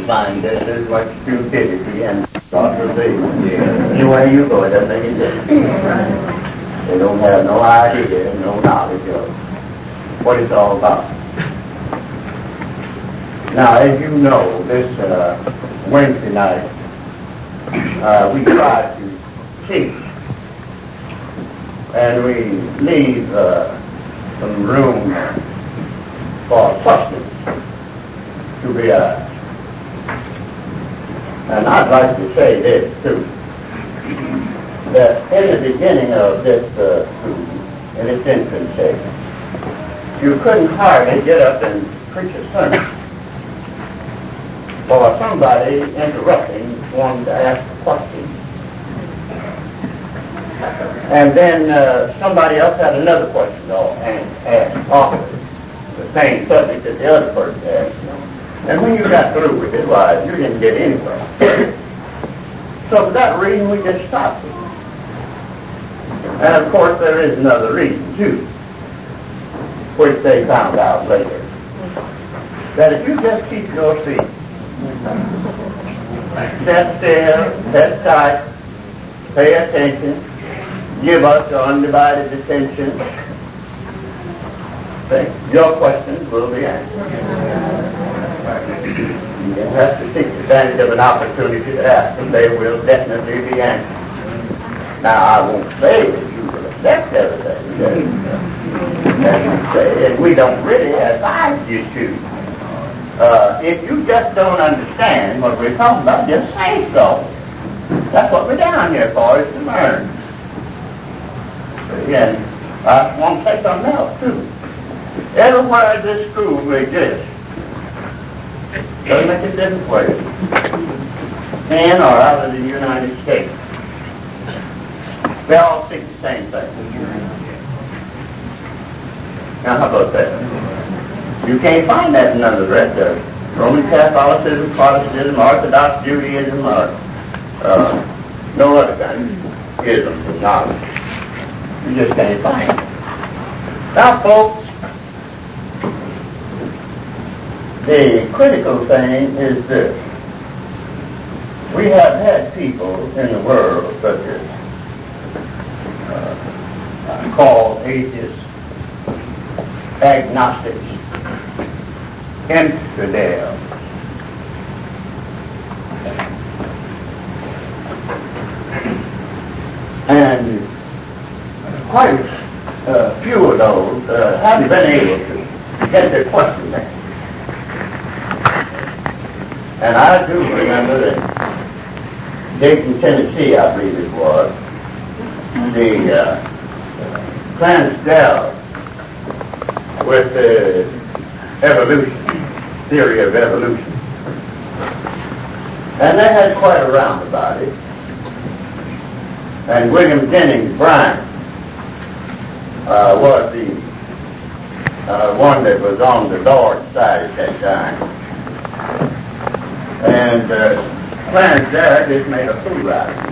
you find that there's much stupidity and conversation. Anywhere you go, it doesn't make any difference. They don't have no idea, no knowledge of what it's all about. Now, as you know, this Wednesday night, we try to teach, and we leave some room for questions to be asked. And I'd like to say this, too, that in the beginning of this school, in its infancy, you couldn't hardly get up and preach a sermon for somebody interrupting wanting to ask a question. And then somebody else had another question and asked offered the same subject that the other person asked. And when you got through with it, why, you didn't get anywhere. So for that reason, we just stopped it. And of course, there is another reason, too, which they found out later. That if you just keep your seat, sit still, sit tight, pay attention, give us your undivided attention, your questions will be answered. You have to take advantage of an opportunity to ask them. They will definitely be answered. Now, I won't say that you will accept everything that you say, and we don't really advise you to. If you just don't understand what we're talking about, just say so. That's what we're down here for, is to learn. And I want to say something else, too. Everywhere this school exists, doesn't make a difference where it is, in or out of the United States, they all speak the same thing. Now, how about that? You can't find that in none of the rest of it. Roman Catholicism, Protestantism, Orthodox Judaism, or no other kind of ism or knowledge. You just can't find it. Now, folks, the critical thing is this. We have had people in the world such as called atheists, agnostics, infidels. And quite a few of those haven't been able to get their question answered. And I do remember that Dayton, Tennessee, I believe it was, the Clarence Darrow with the evolution, theory of evolution. And they had quite a round about it. And William Jennings Bryan was the one that was on the Lord's side at that time. And Clarence Darrow just made a fool out of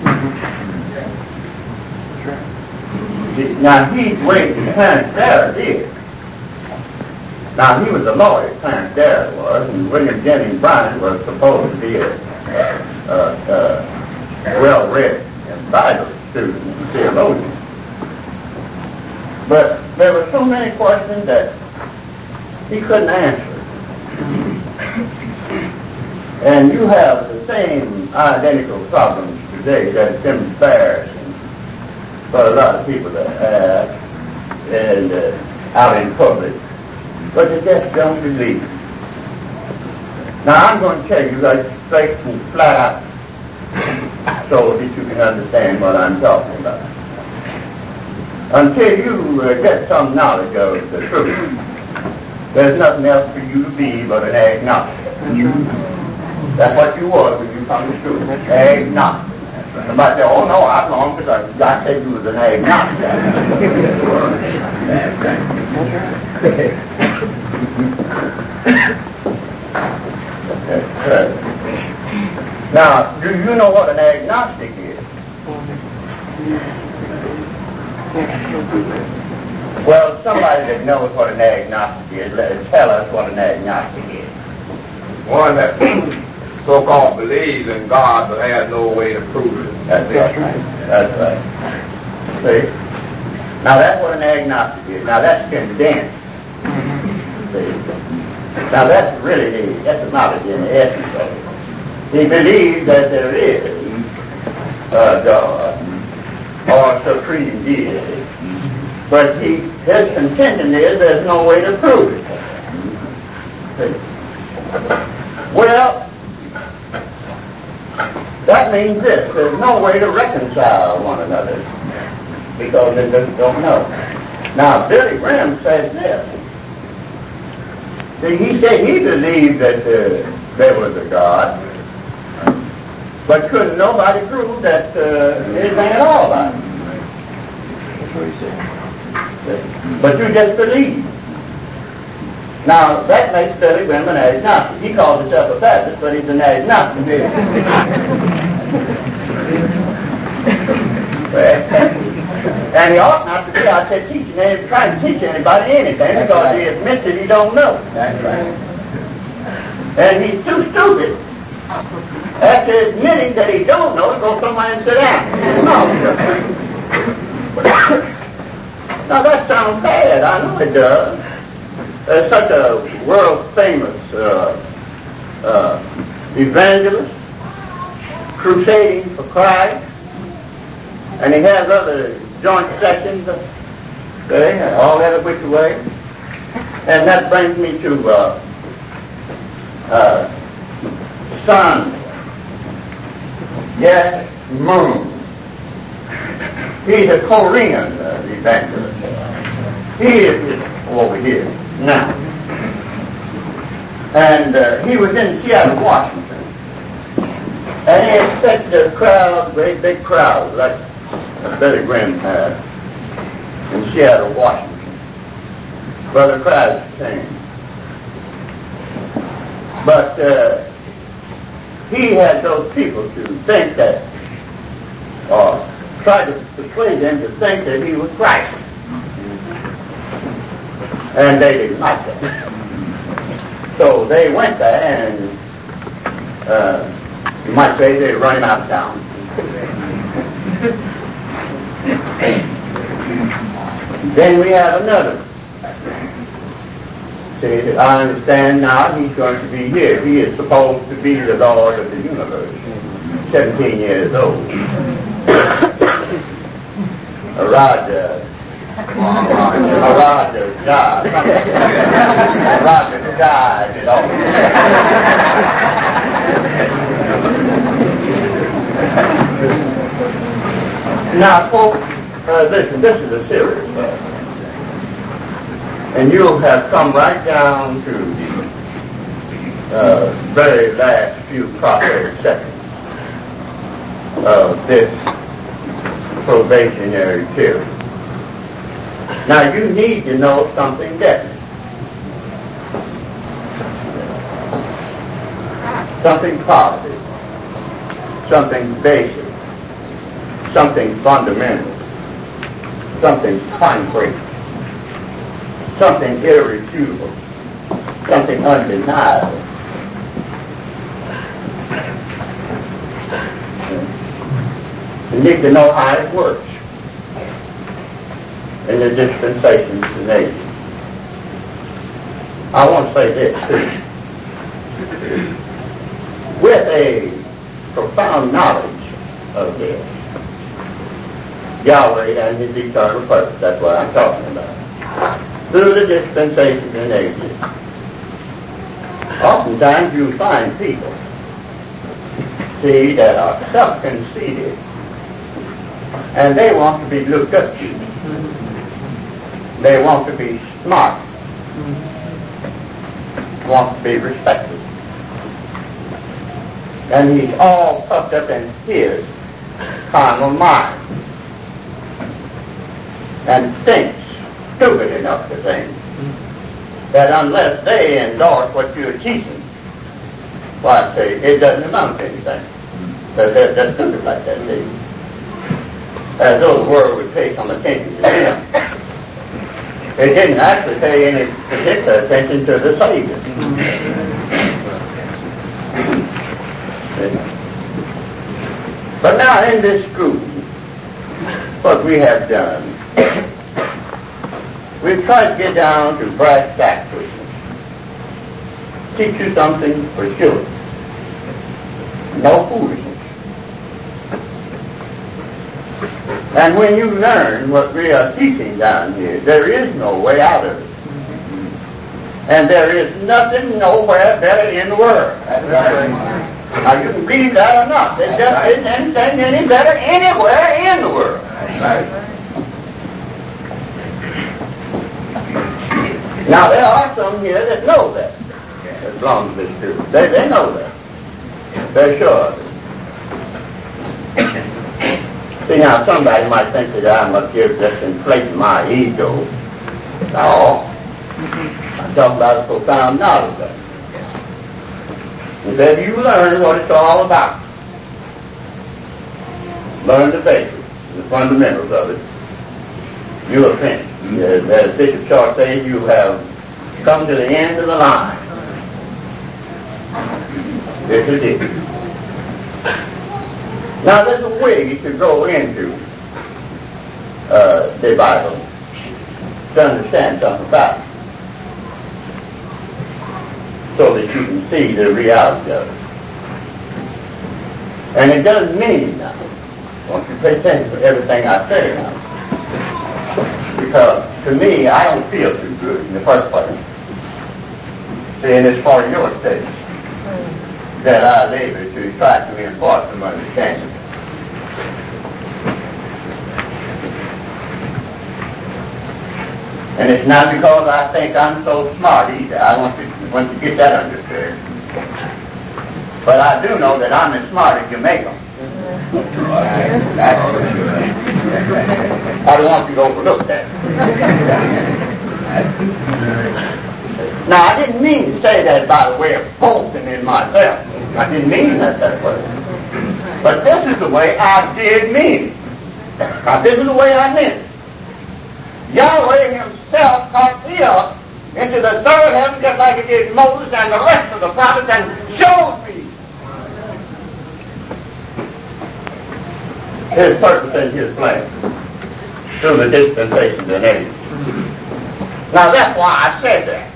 him. Now, Clarence Darrow did. Now, he was a lawyer, Clarence Darrow was, and William Jennings Bryan was supposed to be a well-read and Bible student and theologian. But there were so many questions that he couldn't answer. And you have the same identical problems today that it's embarrassing for a lot of people to have and out in public. But they just don't believe it. Now, I'm going to tell you that straight and flat out so that you can understand what I'm talking about. Until you get some knowledge of the truth, there's nothing else for you to be but an agnostic. That's what you was when you come to school, agnostic. Somebody said, oh no, I'm wrong because God said you was an agnostic. Now, do you know what an agnostic is? Well, somebody that knows what an agnostic is, tell us what an agnostic is. One that so-called believes in God but has no way to prove it. That's right. That's right. See? Now that's what an agnostic is. Now that's condemned. See? Now that's really that's knowledge in the essence of it. He believes that there is a God or supreme deity, but his contention is there's no way to prove it. See? Well, that means this: there's no way to reconcile one another because they just don't know. Now, Billy Graham says this. See, he said he believed that there was a God, but couldn't nobody prove that anything at all about it. That's what he said. But you just believe. Now, that makes Billy Graham an agnostic. He calls himself a Baptist, but he's an agnostic. And he ought not to be out there teaching, trying to teach anybody anything because he admits that he don't know. That's right. And he's too stupid, after admitting that he don't know, to go somewhere and sit down. No. Now that sounds bad. I know it does. There's such a world-famous evangelist crusading for Christ, and he has other joint sessions, all that which way. And that brings me to Sun Yat Moon. He's a Korean evangelist. He is over here now. And he was in Seattle, Washington. And he expected a crowd, very big crowd, like Billy Graham had in Seattle, Washington. Brother Christ came. But he had those people to think that, or try to persuade them to think that he was Christ. And they didn't like that. So they went there and, you might say, they run him out of town. Then we have another. See, I understand now he's going to be here. He is supposed to be the Lord of the universe. 17 years old. A Raja died. A Raja died, you know. Now, folks, listen, this is a serious matter. And you have come right down to the very last few prophetic seconds of this probationary period. Now, you need to know something definite. Something positive. Something basic. Something fundamental. Something concrete. Something irrefutable. Something undeniable. You need to know how it works in the dispensations and ages. I want to say this too. With a profound knowledge of this, Yahweh and his eternal purpose, that's what I'm talking about. Through the dispensations and ages, oftentimes you find people, see, that are self-conceited, and they want to be looked up to. They want to be smart, want to be respected. And he's all puffed up in his carnal mind and thinks, stupid enough to think, that unless they endorse what you're teaching, well, I say, it doesn't amount to anything. They're stupid like that, see? As though the world would pay some attention to them. It didn't actually pay any particular attention to the Savior. But now in this school, what we have done, we've tried to get down to brass tacks with you. Teach you something for sure. No foolishness. And when you learn what we are teaching down here, there is no way out of it. And there is nothing nowhere better in the world. Now you can believe that or not. There just isn't anything any better anywhere in the world. Now there are some here that know that. As long as it's true. They know that. They're sure of it. See, now somebody might think that I'm up here just inflating my ego. No. I'm talking about a profound knowledge of it. And then you learn what it's all about. Learn the basics, the fundamentals of it. You will finish. As Bishop Shaw says, you have come to the end of the line. This is it. Now there's a way to go into the Bible to understand something about it, so that you can see the reality of it. And it doesn't mean now, once you pay attention to everything I say now, because to me, I don't feel too good in the first place. And it's part of your state that I was able to try to impart some understanding. And it's not because I think I'm so smart either. I want to get that understood. But I do know that I'm as smart as you make them. I don't want you to overlook that. Now, I didn't mean to say that by the way of boasting in myself. I didn't mean that way. But this is the way I did mean it. Now, this is the way I meant it. Yahweh himself caught me up into the third heaven just like he did Moses and the rest of the prophets and showed me his purpose and his plan through the dispensations and ages. Now that's why I said that.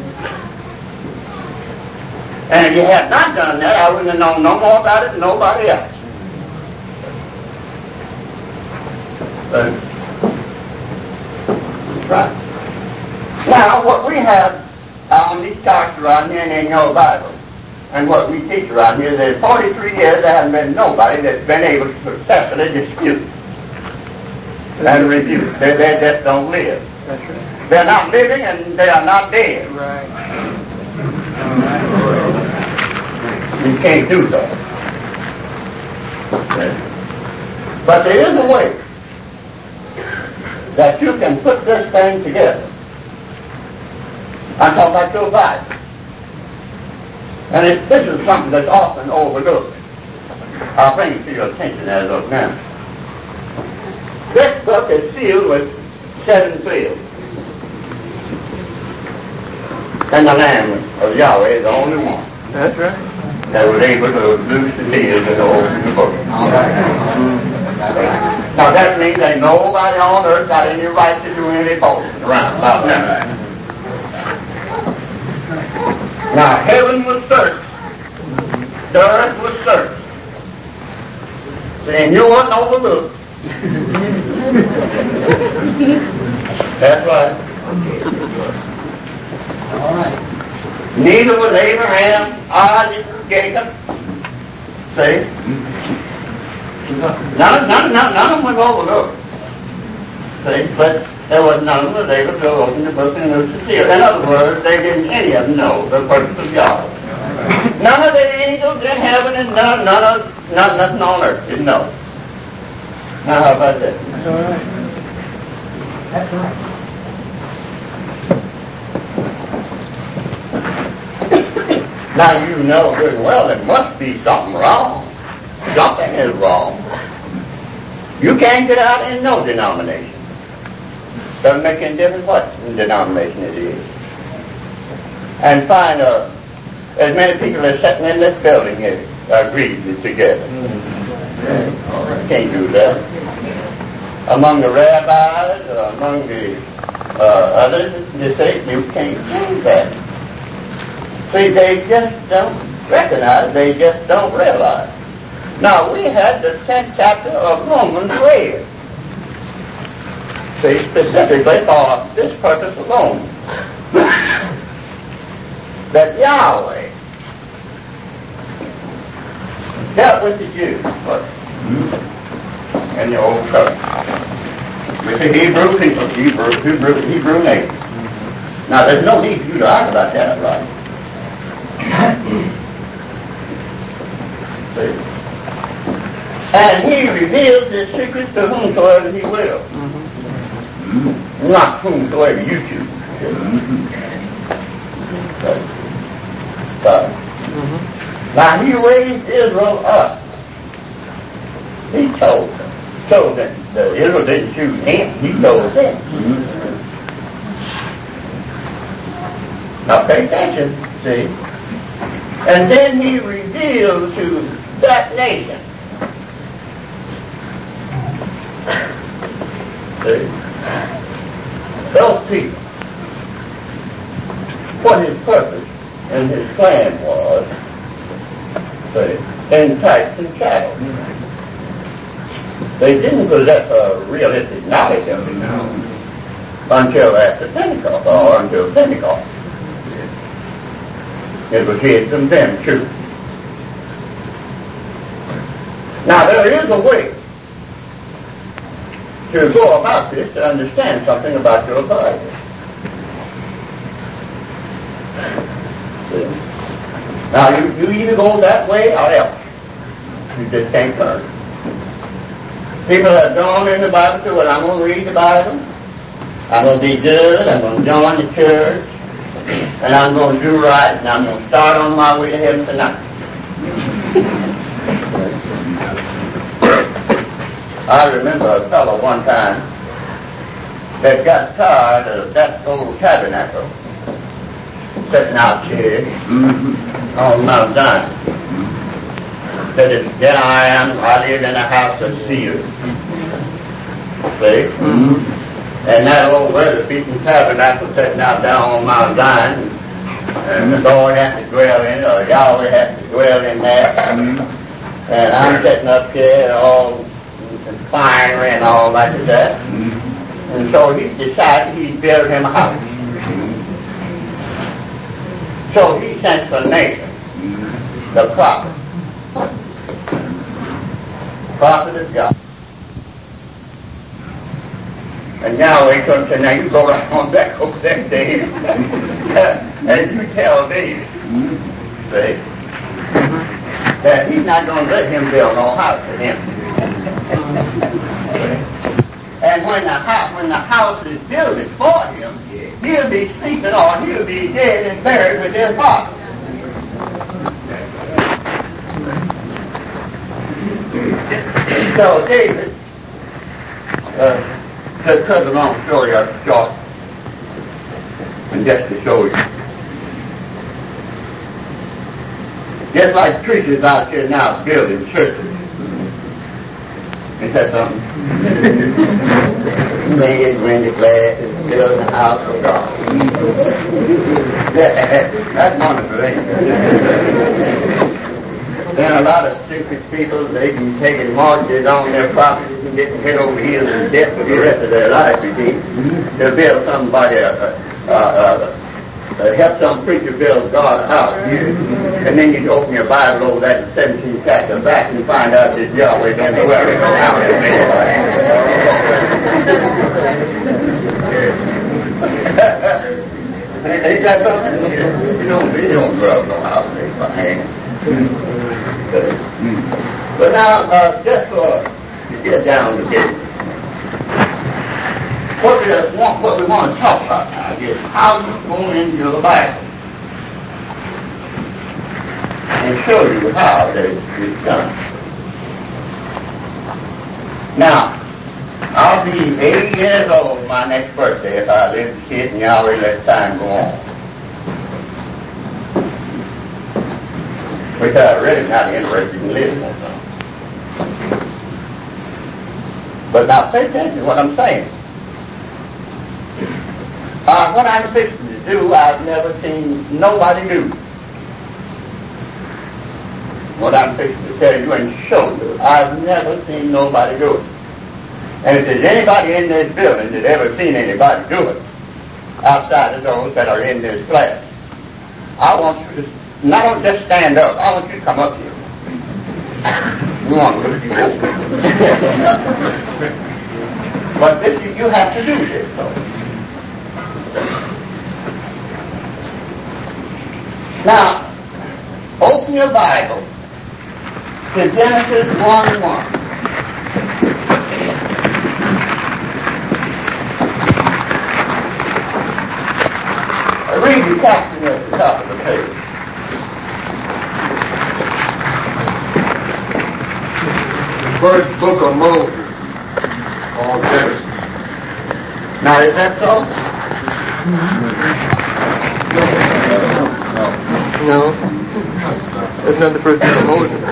And if you had not done that, I wouldn't have known no more about it than nobody else. Right. Now, what we have on these charts around here and in your Bible, and what we teach around here, there's 43 years there hasn't been nobody that's been able to successfully dispute and refute. They just don't live. That's right. They're not living and they are not dead. Right. You can't do that. But there is a way that you can put this thing together. I'm talking about your Bible. And this is something that's often overlooked. I'll bring it to your attention as of now. This book is sealed with 7 seals. And the Lamb of Yahweh is the only one. That's right. That was able to loose the seals and open the book. All right. Now that means that nobody on earth got any right to do any boasting around about that. Now heaven was searched. The earth was searched. And you weren't overlooked. That's right. All right. Neither was Abraham, Isaac, Jacob. See? None of them was overlooked. See? But there was none of them that able to open the book and loose the seal. In other words, they didn't any of them know the purpose of God. None of the angels in heaven and nothing on earth didn't know. Now how about that? That's all right. That's right. Now you know good and well there must be something wrong. Something is wrong. You can't get out in no denomination. Doesn't make any difference what denomination it is. And find as many people as sitting in this building here agreed together. Can't do that. Among the rabbis, among the others, they say you can't change that. See, they just don't recognize, they just don't realize. Now, we had the 10th chapter of Romans read. See, specifically for this purpose alone. That Yahweh dealt with the Jews first. In the Old Covenant. With the Hebrew people, Hebrew nation. Now, there's no need for you to argue about that, right? See? And he reveals his secrets to whomsoever he will. Not whomsoever you choose. Now, he raised Israel up. He told them. So that Israel didn't choose him. He chose them. Now, pay attention, see? And then he revealed to that nation. See? Those people. What his purpose and his plan was. See? In types and shadows. They didn't possess a realistic knowledge of it now until after Pentecost, or until Pentecost. It was hid from them, too. Now, there is a way to go about this to understand something about your Bible. See? Now, you either go that way or else. You just can't learn. People have gone in the Bible and said, well, I'm going to read the Bible. I'm going to be good. I'm going to join the church. And I'm going to do right. And I'm going to start on my way to heaven tonight. I remember a fellow one time that got tired of that old tabernacle sitting out here on Mount Zion. Said, then I live in a house of steel. See? And that old weather-beaten tabernacle sitting out down on Mount Zion, and the Lord has to dwell in it, or Yahweh has to dwell in there. And I'm sitting up here all fiery and all like that. And so he decided he'd build him a house. So he sent for Nathan, the prophet of God. And Yahweh comes and now you go right on back over there to him. And you tell David, see, that he's not going to let him build no house for him. And when the house is built for him, he'll be sleeping or he'll be dead and buried with his father. So David, to cut the long story up short, and just to show you, just like preachers out here now building churches. Is that something? Made rented glasses, building a house for God. That's wonderful, ain't it? Then a lot of stupid people, they can take mortgages on their properties and get head over heels in debt for the rest of their life, you see. They'll build somebody, help some preacher build God's house. And then you open your Bible over that 17 chapter back and find out that Yahweh don't know where to go out to me. Ain't that something? You don't rub no house in my hand. But now, just to get down to this, what we want to talk about now is how you go into the Bible and show you how that it's done. Now, I'll be 80 years old my next birthday if I live to see it and Yahweh let time go on. But every time I read it, not interested in living that song. But now pay attention to what I'm saying. What I'm fixing to do, I've never seen nobody do. What I'm fixing to tell you and show you, I've never seen nobody do it. And if there's anybody in this building that ever seen anybody do it, outside of those that are in this class, I want you to not just stand up, I want you to come up here. You want to look you over. But this, you have to do this, though. Now, open your Bible to Genesis 1:1. Read the caption at the top of the page. First book of Moses, all Genesis. Now, is that so? No. It's not the first book of Moses.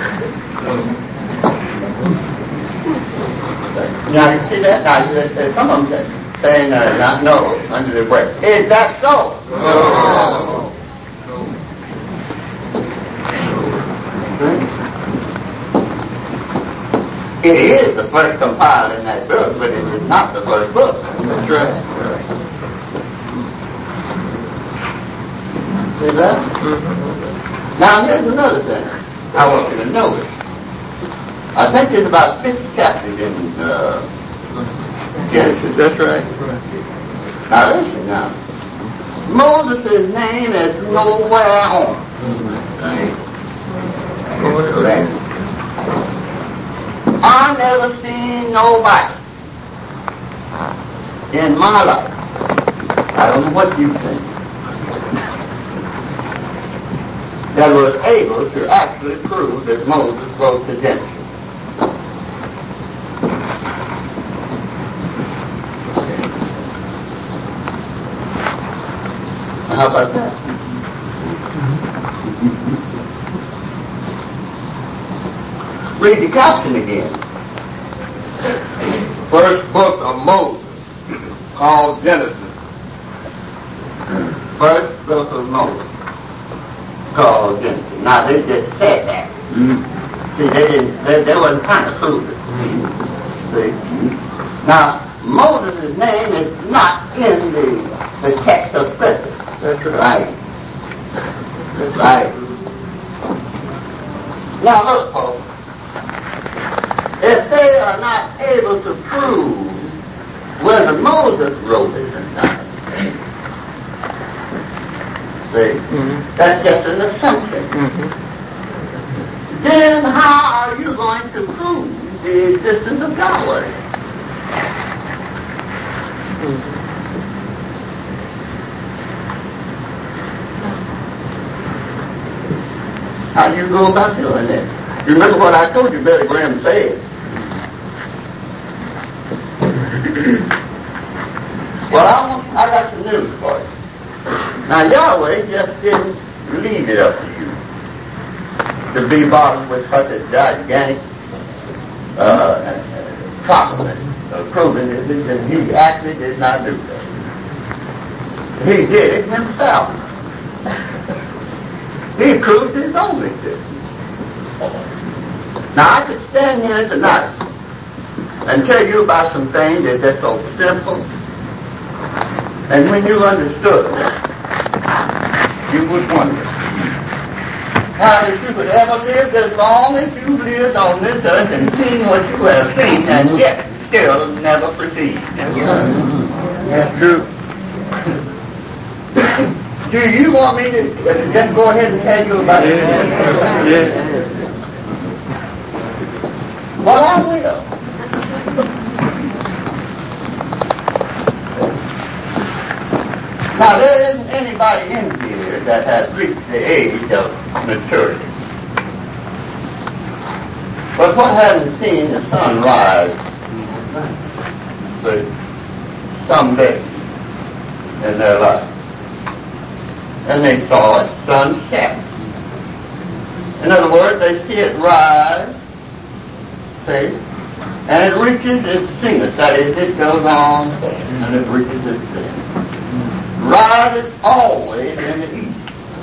Now, you see that? Now, some of them saying not no, under the breath. Is that so? No. It is the first compiled in that book, but it is not the first book. That's right. See that? Now, here's another thing I want you to notice. I think there's about 6 chapters in Genesis. That's right. Now, listen now. Moses' name is nowhere on. I never seen nobody in my life. I don't know what you think. That was able to actually prove that Moses wrote the Genesis. How about that? Read the caption again. First book of Moses, called Genesis. First book of Moses, called Genesis. Now, they just said that. See, they wasn't trying to prove it. See? Now, Moses' name is not in the text of Scripture. That's Right. That's right. Now, look, folks. If they are not able to prove whether Moses wrote it or not, see, that's just an assumption. Then how are you going to prove the existence of Yahweh? How do you go about doing that? You remember what I told you Billy Graham said? Well, I got some news for you. Now, Yahweh just didn't leave it up to you to be bothered with such a gigantic compliment, proving that he actually did not do that. He did it himself. He proved his own existence. Now, I could stand here tonight and tell you about some things that are so simple, and when you understood them, you would wonder how that you could ever live as long as you lived on this earth and seen what you have seen, and yet still never perceived. That's true. Do you want me to just go ahead and tell you about it? Yes. Well, I will. Now, there isn't anybody in here that has reached the age of maturity. But what hasn't seen the sun rise for some days in their life? And they saw it sunset. In other other words, they see it rise, see, and it reaches its zenith. That is, it goes on and it reaches its zenith. Rises always in the east.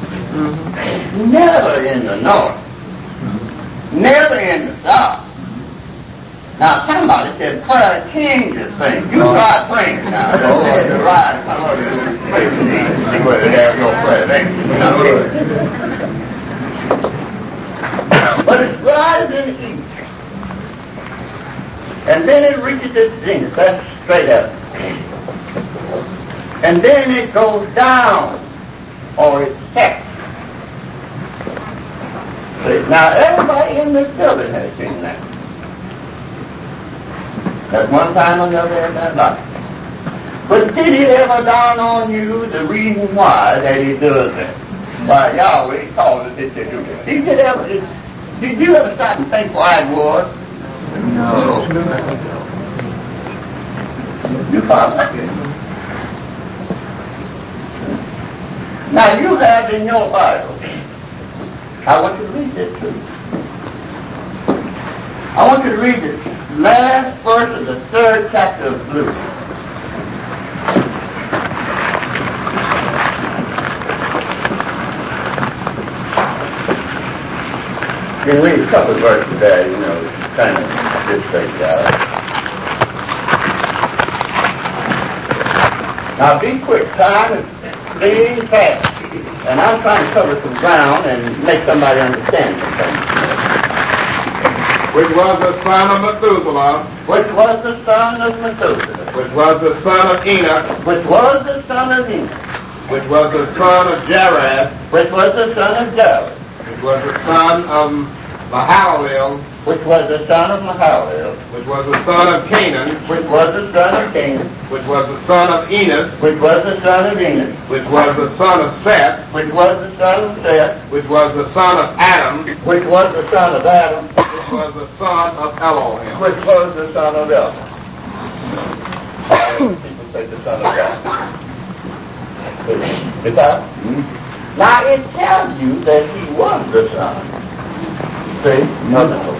Never in the north. Never in the south. Now somebody said prayer changes things. You try praying now. Don't let it rise. Come over to the place in the east. See whether there's no prayer there. But it rises in the east. And then it reaches its zenith. That's straight up. And then it goes down, or it sets. Now, everybody in this building has seen that. At one time or the other in their life. But did it ever dawn on you the reason why that he does that? Why Yahweh called it to do that? Did you ever stop and think why it was? No. You can't think it. Now you have in your Bible, I want you to read this too. I want you to read the last verse of the 3rd chapter of Luke. You can read a couple of verses there, you know, kind of this thing out. Now be quick, time is fleeing fast. And I'm trying to cover some ground and make somebody understand some things. Which was the son of Methuselah. Which was the son of Methuselah. Which was the son of Enoch. Which was the son of Enoch. Which was the son of Jared. Which was the son of Jared. Which was the son of Mahalalel. Which was the son of Mahalalel. Which was the son of Canaan. Which was the son of Canaan. Which was the son of Enos. Which was the son of Enos. Which was the son of Seth. Which was the son of Seth. Which was the son of Adam. Which was the son of Adam. Which was the son of Elohim. Which was the son of Elohim. People say the son of God. Now it tells you that he was the son. See? Nothing else.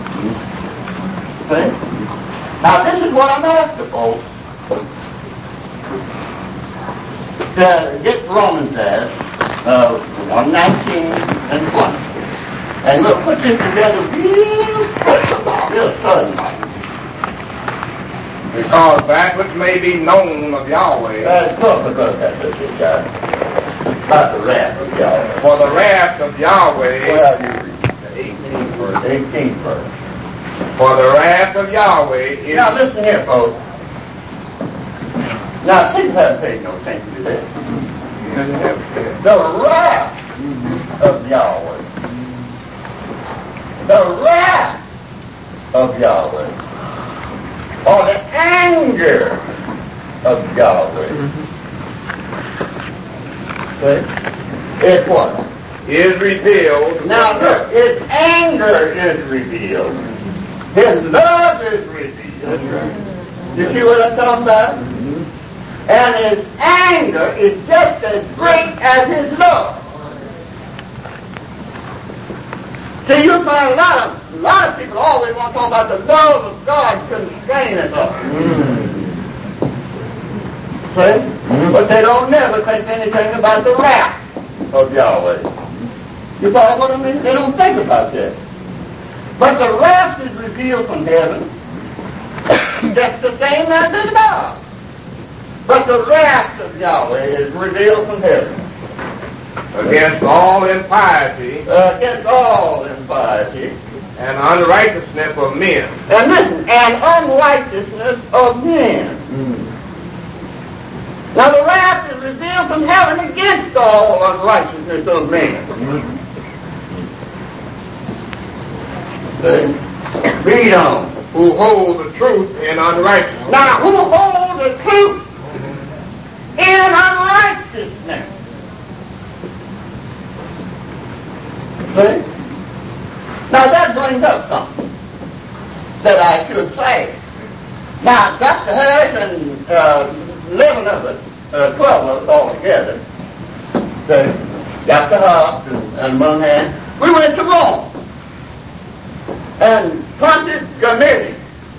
See? Now this is what I'm after, folks. Get Romans there, 1:19 and 20. And we'll put this together real suddenly. Because that which may be known of Yahweh. That's good, because that's what you got. About the wrath of Yahweh. For the wrath of Yahweh. Well, you read the 18th verse. For the wrath of Yahweh is... Now listen here, folks. Now, people haven't paid no attention to this. The wrath of Yahweh. The wrath of Yahweh. Or the anger of Yahweh. See? It's what? Is revealed. Now look, his anger is revealed. His love is revealed. You see what I'm talking about? And his anger is just as great as his love. See, you find a lot of people always want to talk about the love of God constraining us. See? But they don't never think anything about the wrath of Yahweh. You follow what I mean? They don't think about that. But the wrath is revealed from heaven. Just the same as the love. But the wrath of Yahweh is revealed from heaven. Against all impiety. Against all impiety. And unrighteousness of men. And listen, and unrighteousness of men. Now the wrath is revealed from heaven against all unrighteousness of men. Read on. Who hold the truth in unrighteousness. Now who hold the truth in unrighteousness? See? Now that brings up something that I should say. Now Dr. Harris and 11 of us, 12 of us all together, Dr. Hobbs and Munhan, We went to Rome. And Pontius Gamaliel,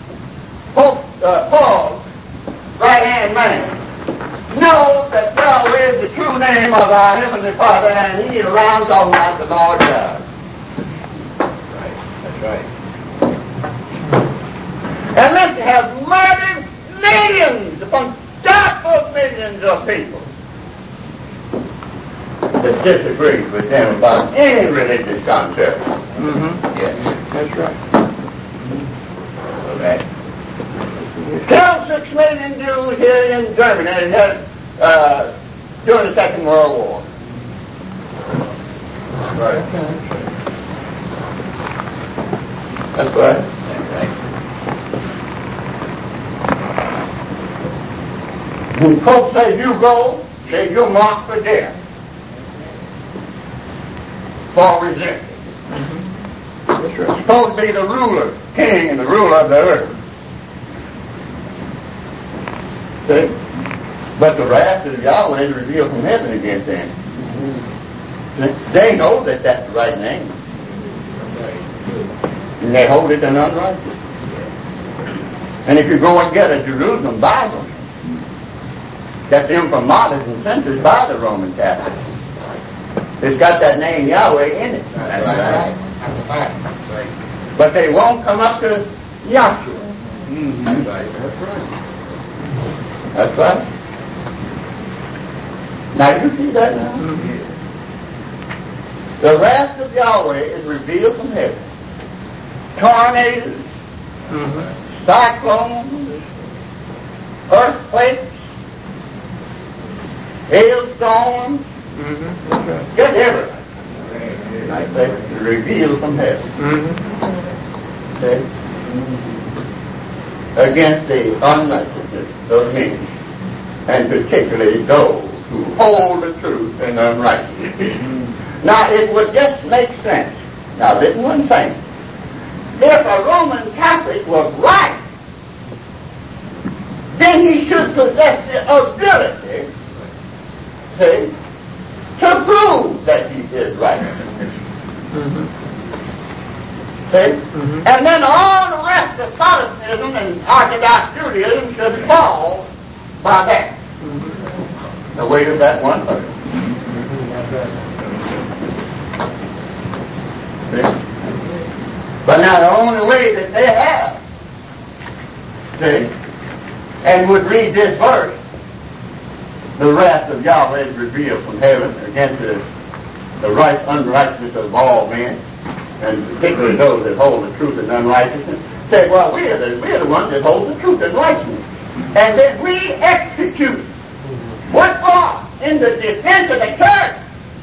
Paul's right-hand man, knows that Yahweh is the true name of our Heavenly Father, and he rounds on like the Lord God. That's right. And this has murdered millions upon doubtful millions of people that disagree with them about any religious concept. Yes, that's right. Okay. 6 million Jews here in Germany during the Second World War. Right. That's right. When folks say you go, say you're marked for death. For resentment. That's right. Supposed to be the ruler, king and the ruler of the earth. See? But the wrath of Yahweh is revealed from heaven against them. They know that that's the right name. And they hold it in unrighteous. And if you go and get a Jerusalem Bible, that's imprimatur and censored by the Roman Catholics, it's got that name Yahweh in it. That's right. But they won't come up to Yahshua. That's right. That's right. That's right. Now you see that now? The wrath of Yahweh is revealed from heaven. Tornadoes, cyclones, earthquakes, hailstorms, just everything. Like that, revealed from heaven. Okay? Against the unrighteousness of men, and particularly those who hold the truth in unrighteousness. Now, it would just make sense. Now, listen one thing. If a Roman Catholic was right, then he should possess the ability, see, to prove that he is right. See? And then all the rest of Protestantism and Orthodox Judaism should fall by that. The weight of that one person. See? But now the only way that they have, see, and would read this verse, the wrath of Yahweh is revealed from heaven against the right unrighteousness of all men, and particularly those that hold the truth in unrighteousness, say, well, we're the ones that hold the truth in righteousness. And then we execute. What for? In the defense of the church.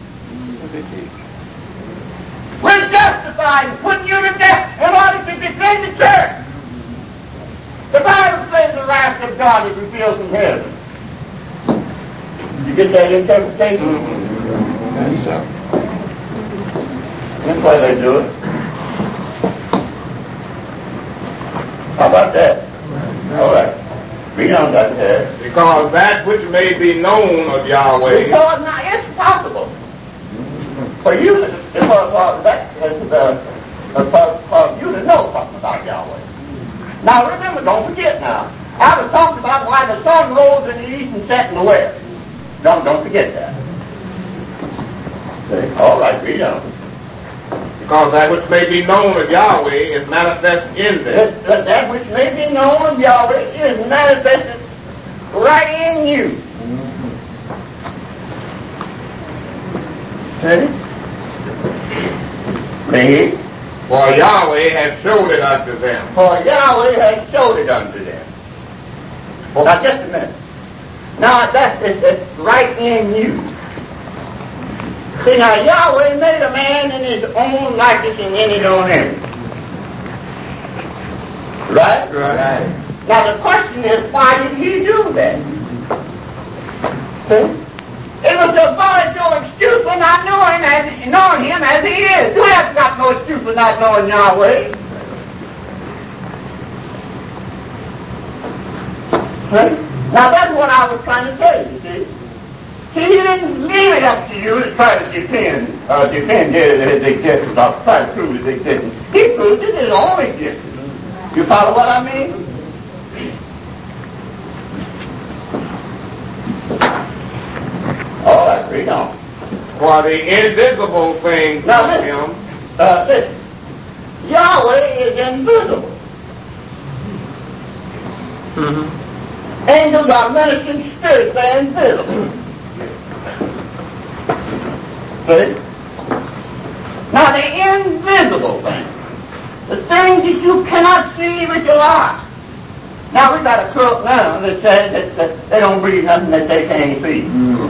We're justified in putting you to death in order to defend the church. The Bible says the wrath of God is revealed from heaven. Did you get that interpretation? That's why they do it. How about that? All right. We don't got that. Because that which may be known of Yahweh. Because now it's possible for you to know something about Yahweh. Now remember, don't forget now. I was talking about why the sun rose in the east and set in the west. Don't forget that. See? All right, read on. Because that which may be known of Yahweh is manifest in them. That which may be known of Yahweh is manifested right in you. See? See? For Yahweh has showed it unto them. For Yahweh has showed it unto them. Well, now just a minute. Now it's right in you. See, now Yahweh made a man in his own likeness and in his own image. Right? Right. Now the question is, why did he do that? See? It was to avoid no excuse for not knowing him as he is. You have got no excuse for not knowing Yahweh. See? Now that's what I was trying to say, you see. See, he didn't leave it up to you to try to defend his existence or try to prove his existence. He proved it his own existence. You follow what I mean? All right, read on. For the invisible things Now, of listen. him. Listen. Yahweh is invisible. Angels are ministering spirits, they're invisible. See? Now the invisible thing, the things that you cannot see with your eye. Now we got a crook now that says that they don't breathe nothing that they can't see.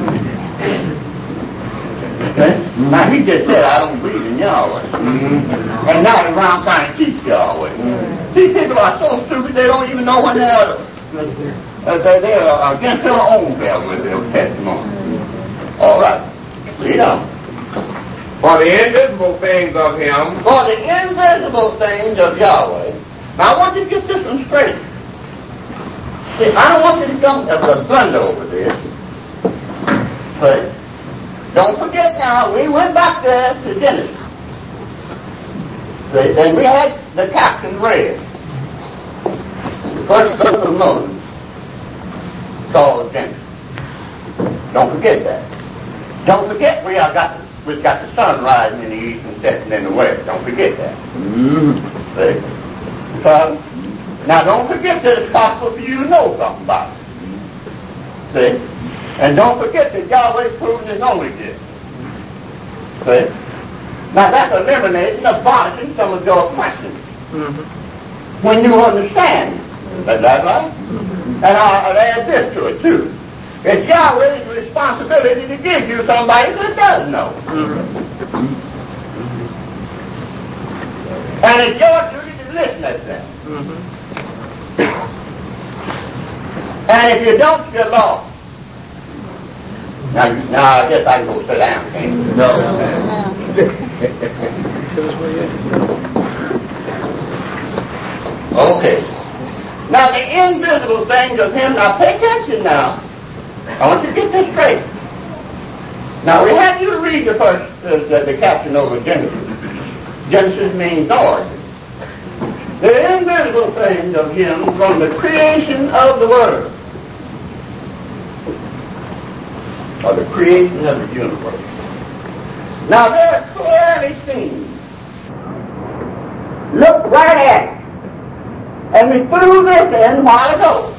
Okay? Now he just said, I don't believe in Yahweh. And now he's around trying to teach Yahweh. These people are so stupid they don't even know when they're against their own self with their testimony. All right. Read on. For the invisible things of him. For the invisible things of Yahweh. Now I want you to get this one straight. See, I don't want you to come as a blunder over this. But don't forget now, we went back there to Genesis. And we had the captain read. The first book of Moses. Called Genesis. Don't forget that. Don't forget we've got the sun rising in the east and setting in the west. Don't forget that. See? So, now don't forget that it's possible for you to know something about it. See? And don't forget that Yahweh's proven his own existence. See? Now that's eliminating, abolishing some of your questions. When you understand. Is that right? And I'll add this to it too. It's Yahweh's responsibility to give you somebody that does know. And it's your duty to listen to them. And if you don't, you're lost. Now I guess I can go sit down, can't you? No. Okay. Now the invisible things of him, now pay attention now. I want you to get this straight. Now we had you to read the first, the caption over Genesis. Genesis means origin. The invisible things of him from the creation of the world. Or the creation of the universe. Now they're clearly seen. Look right at it. And we threw this in a while ago.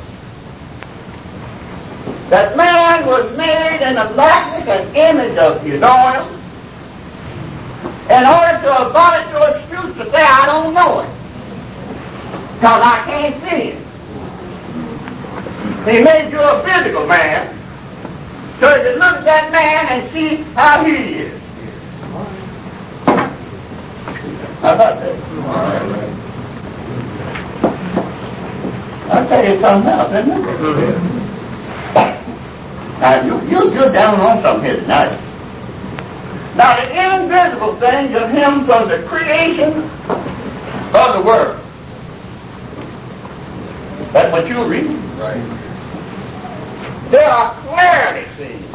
That man was made in the likeness and image of his own in order to abolish your excuse to say, I don't know it. Because I can't see it. He made you a physical man so you can look at that man and see how he is. How about that? I'll tell you something else, isn't it? Now, you're down on something here tonight. Now, the invisible things of him from the creation of the world. That's what you're reading. Right. They are clearly seen.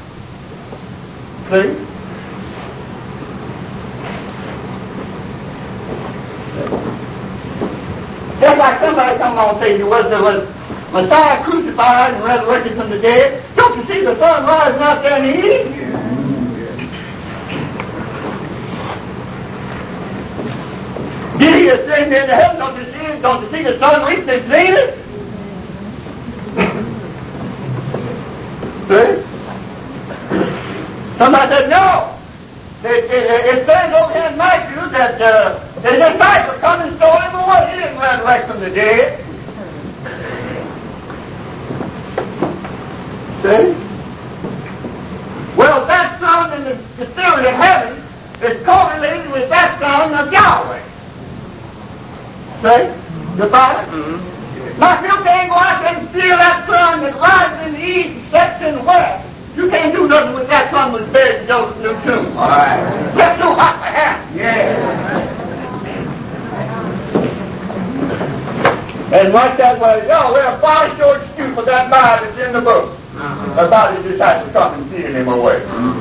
See? Just like somebody come on and say, was Messiah crucified and resurrected from the dead? Don't you see the sun rising out there in the east? Did he ascend into heaven? Don't you see the sun reach the zenith? See? Somebody said, no. It says over here in Matthew that the disciples come and stole him away. He didn't resurrect from the dead. See? Well, that sun in the theory of heaven is correlated with that sun of Yahweh. See? The Father? Now, if you can't go out there and feel that sun that rises in the east, sets in the west, you can't do nothing with that sun was buried in Joseph new tomb. All right. That's too hot for him. Yeah. And like that way, we'll abolish your excuse for that lie that's in the book. about his disciples coming and stealing him away.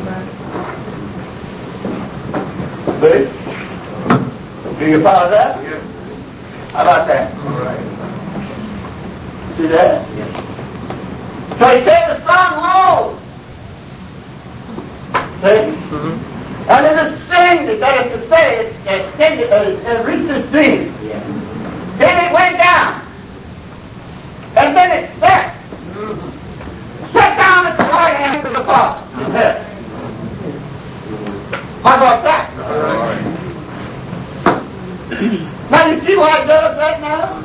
See? Do you follow that? Yeah. How about that? All right. See that? Yeah. So he said the stronghold. See? And it is sin that is to say it reaches sin. Yeah. Then it went down. And then it sat. Sat down at the right hand of the Father. How about that? All right. Now you see why it does that now?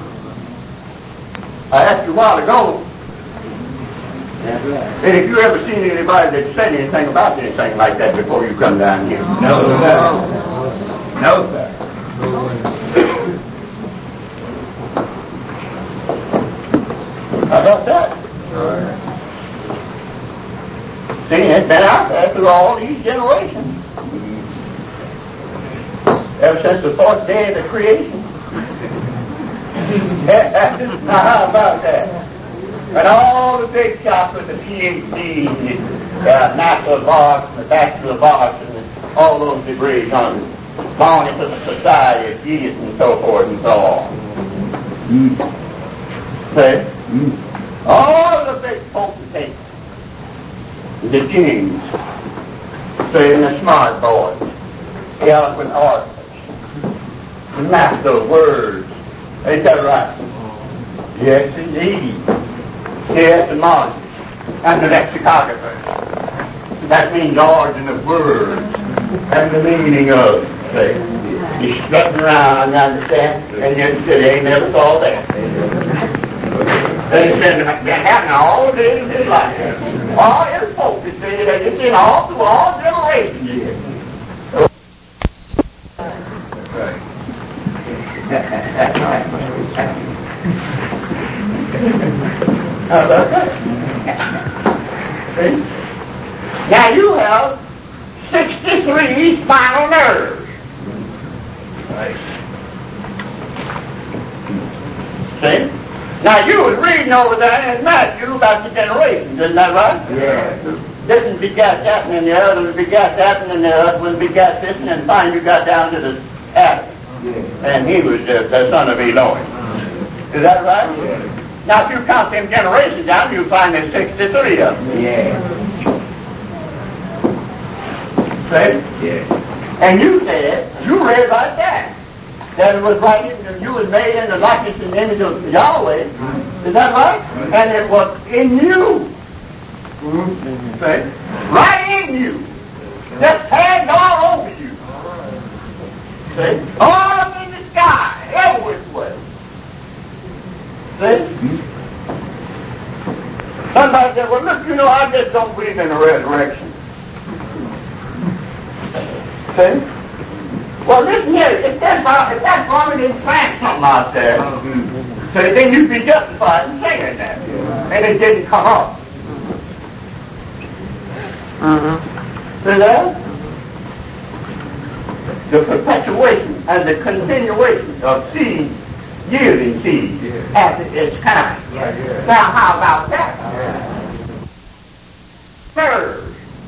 I asked you a while ago. That's right. And if you ever seen anybody that said anything about anything like that before you come down here? No, sir. No, sir. How about that? All right. See, it's been out there through all these generations. Ever since the fourth day of the creation. Now, how about that? And all the big shots with the PhD and the Master of Arts and the Bachelor of Arts and all those degrees on belong into the Society of Jesus and so forth and so on. See? All the big potentates, the kings, see, and the smart boys, the eloquent orators, the master of words. Ain't that right? Yes, indeed. Yes, the monarch and the lexicographer. That means the origin of words and the meaning of, say, you're strutting around, you understand, and you said, they never saw that. They said, that happened all days of his life. All his folks, you see, that you see all through all generations here. How about that? See? Now you have 63 spinal nerves. Right. See? Now you was reading over there in Matthew about the generations, isn't that right? Yeah. This one begat that, and the other one begat that, and the other one begat this, and then finally you got down to the Adam. Yeah. And he was the son of Elohim. Is that right? Yeah. Now if you count them generations down, you find there's 63 of them. Yeah. See? Yeah. And you said, you read like that. That it was right in, you was made in the likeness and image of Yahweh. Is that right? And it was in you. See? Right in you. Just had all over you. See? All up in the sky, everywhere. See? Somebody said, well, look, I just don't believe in the resurrection. See? Well, listen here, if that farmer didn't plant something out there, so then you'd be justified in saying that. And it didn't come up. See that? The perpetuation and the continuation of seed yielding seed after its kind. Now, how about that? Third.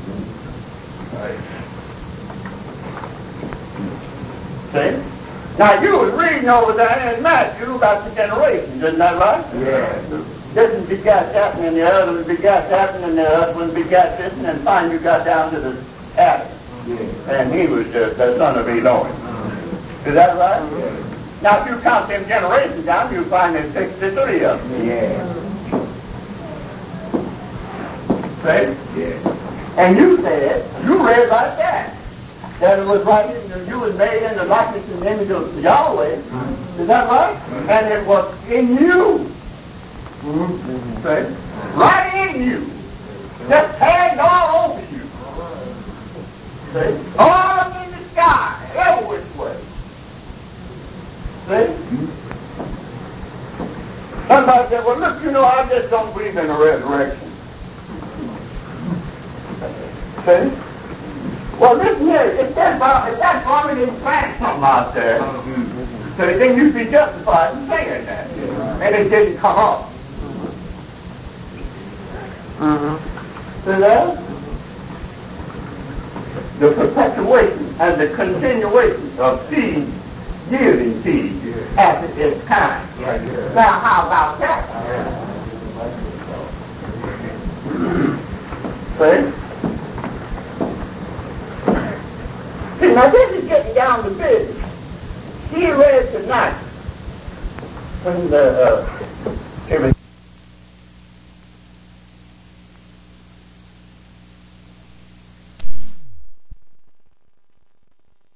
See? Now, you was reading over there in Matthew about the generations, isn't that right? Yeah. This one begat that, and the other one begat that, and the other one begat this, and then finally you got down to the Adam. Yeah. And he was the son of Elohim. Is that right? Yeah. Now, if you count them generations down, you find there's 63 of them. Yeah. See? Yeah. And you said, you read like that. That it was right in, you was made in the likeness and image of Yahweh. Is that right? And it was in you. See? Right in you. Just tagged all over you. See? All up in the sky, everywhere. See? Somebody said, well, look, I just don't believe in the resurrection. See? Well, listen here, if that farmer didn't plant something out there, so then you'd be justified in saying that. And it didn't come up. See that? The perpetuation and the continuation of seed yielding seed after its time. Now, how about that? See? See, now this is getting down to business. She read tonight when it was